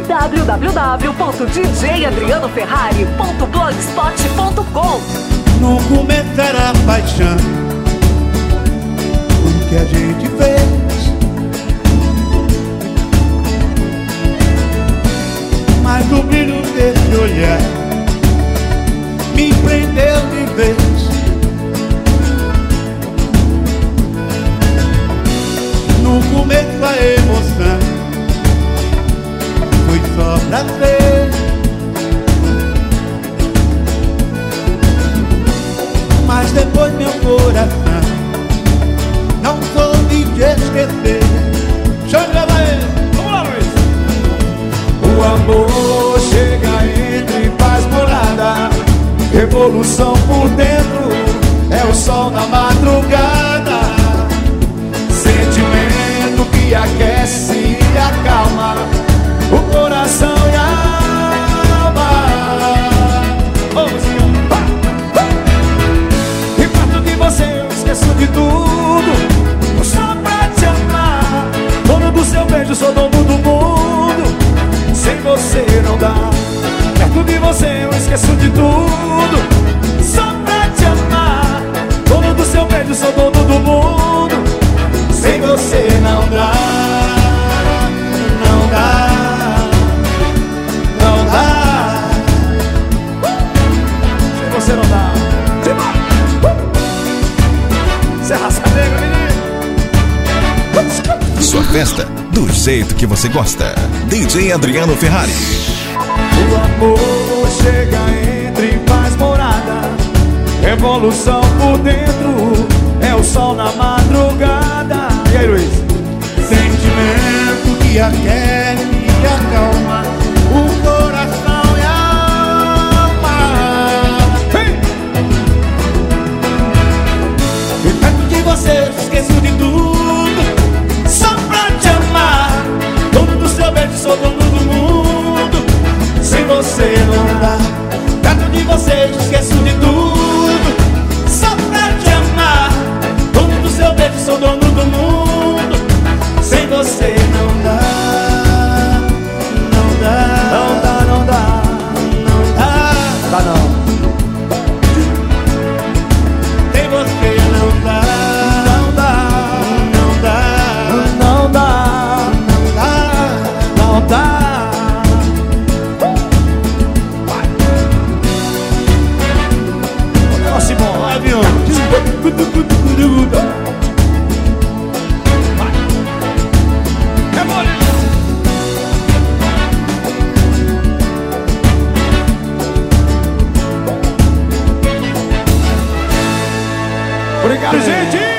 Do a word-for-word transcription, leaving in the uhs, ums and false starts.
w w w ponto d j adriano ferrari ponto blogspot ponto com. No começo era paixão, o que a gente fez, mas o brilho desse olhar me prendeu de vez. No começo a emoção foi só prazer, mas depois meu coração não soube te esquecer. Chama aí, vamos lá, Luiz. O amor chega, entra e faz morada. Revolução por dentro, é o sol na madrugada. Sentimento que aquece e acalma o coração e a alma. Vamos, senhor. E perto de você eu esqueço de tudo, só pra te amar. Dono do seu beijo, sou dono do mundo. Sem você não dá. Perto de você eu esqueço de tudo, só pra te amar. Dono do seu beijo, sou dono do mundo. Sem você não dá, não dá, não dá. Sem você não dá. Serra Negra, menino. Sua festa do jeito que você gosta. D J Adriano Ferrari. O amor chega, entra e faz morada. Revolução por dentro, é o sol na madrugada. E aí, Luiz? Sentimento que aquece e acalma o coração e a alma. Hey! E perto de você esqueço de tudo, só pra te amar. Dono do seu beijo, sou dono do mundo. Sem você não dá. Perto de você esqueço de tudo, só pra te amar. Dono do seu beijo, sou dono do mundo. Sem você não dá, não dá, Não dá, não dá, não dá, dá não. sem você não dá, Não dá, não dá, não dá, não dá. não dá. O negócio bom, vai, Avião. é mole. Obrigado, gente.